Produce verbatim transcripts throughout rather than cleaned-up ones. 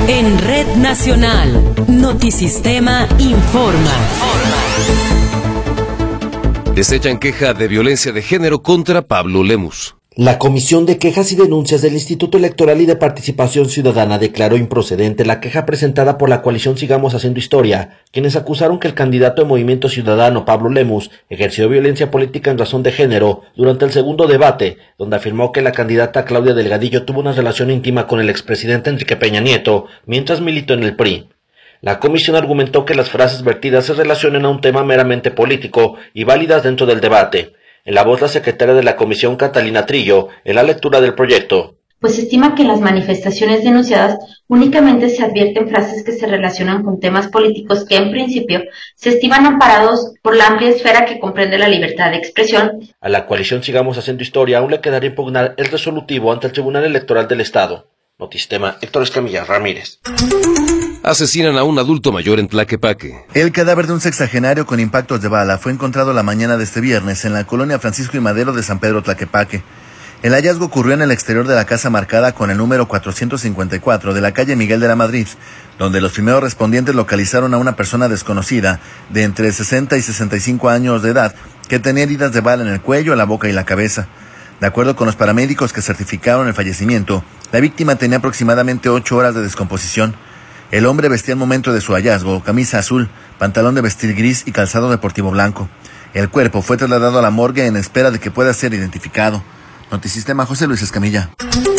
En Red Nacional, Notisistema informa. Desechan queja de violencia de género contra Pablo Lemus. La Comisión de Quejas y Denuncias del Instituto Electoral y de Participación Ciudadana declaró improcedente la queja presentada por la coalición Sigamos Haciendo Historia, quienes acusaron que el candidato de Movimiento Ciudadano, Pablo Lemus, ejerció violencia política en razón de género durante el segundo debate, donde afirmó que la candidata Claudia Delgadillo tuvo una relación íntima con el expresidente Enrique Peña Nieto, mientras militó en el P R I. La comisión argumentó que las frases vertidas se relacionan a un tema meramente político y válidas dentro del debate. En la voz la secretaria de la comisión, Catalina Trillo, en la lectura del proyecto. Pues se estima que en las manifestaciones denunciadas únicamente se advierten frases que se relacionan con temas políticos que en principio se estiman amparados por la amplia esfera que comprende la libertad de expresión. A la coalición Sigamos Haciendo Historia aún le quedará impugnar el resolutivo ante el Tribunal Electoral del Estado. Notisistema, Héctor Escamilla Ramírez. Asesinan a un adulto mayor en Tlaquepaque. El cadáver de un sexagenario con impactos de bala fue encontrado la mañana de este viernes en la colonia Francisco y Madero de San Pedro Tlaquepaque. El hallazgo ocurrió en el exterior de la casa marcada con el número cuatrocientos cincuenta y cuatro de la calle Miguel de la Madrid, donde los primeros respondientes localizaron a una persona desconocida de entre sesenta y sesenta y cinco años de edad que tenía heridas de bala en el cuello, la boca y la cabeza. De acuerdo con los paramédicos que certificaron el fallecimiento, la víctima tenía aproximadamente ocho horas de descomposición. El hombre vestía al momento de su hallazgo camisa azul, pantalón de vestir gris y calzado deportivo blanco. El cuerpo fue trasladado a la morgue en espera de que pueda ser identificado. Notisistema, José Luis Escamilla.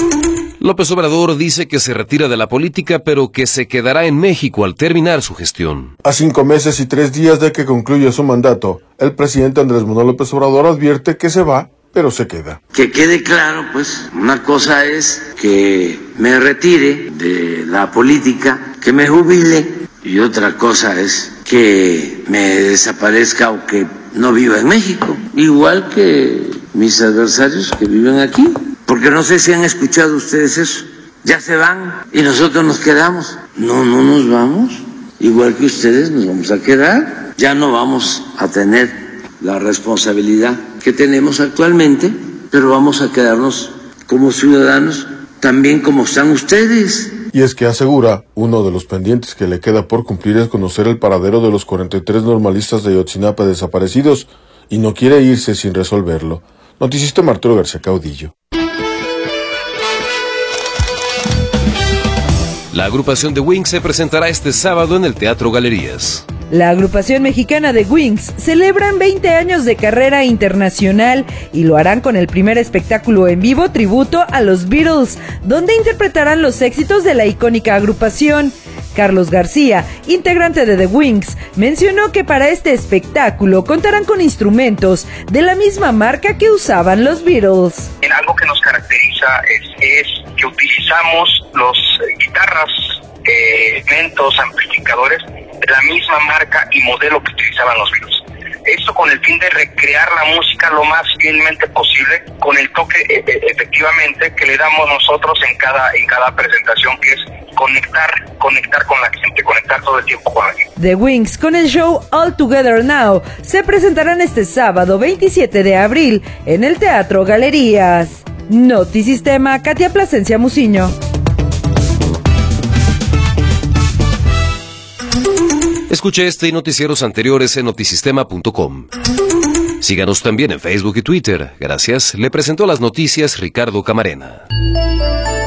López Obrador dice que se retira de la política, pero que se quedará en México al terminar su gestión. A cinco meses y tres días de que concluya su mandato, el presidente Andrés Manuel López Obrador advierte que se va, pero se queda. Que quede claro, pues, una cosa es que me retire de la política, que me jubile, y otra cosa es que me desaparezca o que no viva en México, igual que mis adversarios que viven aquí, porque no sé si han escuchado ustedes eso. Ya se van y nosotros nos quedamos. No, no nos vamos, igual que ustedes nos vamos a quedar. Ya no vamos a tener la responsabilidad que tenemos actualmente, pero vamos a quedarnos como ciudadanos, también como están ustedes. Y es que asegura, uno de los pendientes que le queda por cumplir es conocer el paradero de los cuarenta y tres normalistas de Ayotzinapa desaparecidos, y no quiere irse sin resolverlo. Notisistema, Arturo García Caudillo. La agrupación de Wings se presentará este sábado en el Teatro Galerías. La agrupación mexicana de Wings celebran veinte años de carrera internacional y lo harán con el primer espectáculo en vivo tributo a los Beatles, donde interpretarán los éxitos de la icónica agrupación. Carlos García, integrante de The Wings, mencionó que para este espectáculo contarán con instrumentos de la misma marca que usaban los Beatles. En algo que nos caracteriza es, es que utilizamos los eh, guitarras, eh, elementos, amplificadores de la misma marca y modelo que utilizaban los Beatles. Esto con el fin de recrear la música lo más fielmente posible, con el toque e- e- efectivamente que le damos nosotros en cada en cada presentación, que es conectar, conectar con la gente, conectar todo el tiempo con la gente. The Wings, con el show All Together Now, se presentarán este sábado veintisiete de abril en el Teatro Galerías. Notisistema, Katia Plasencia Muciño. Escuche este y noticieros anteriores en notisistema punto com. Síganos también en Facebook y Twitter. Gracias. Le presentó las noticias Ricardo Camarena.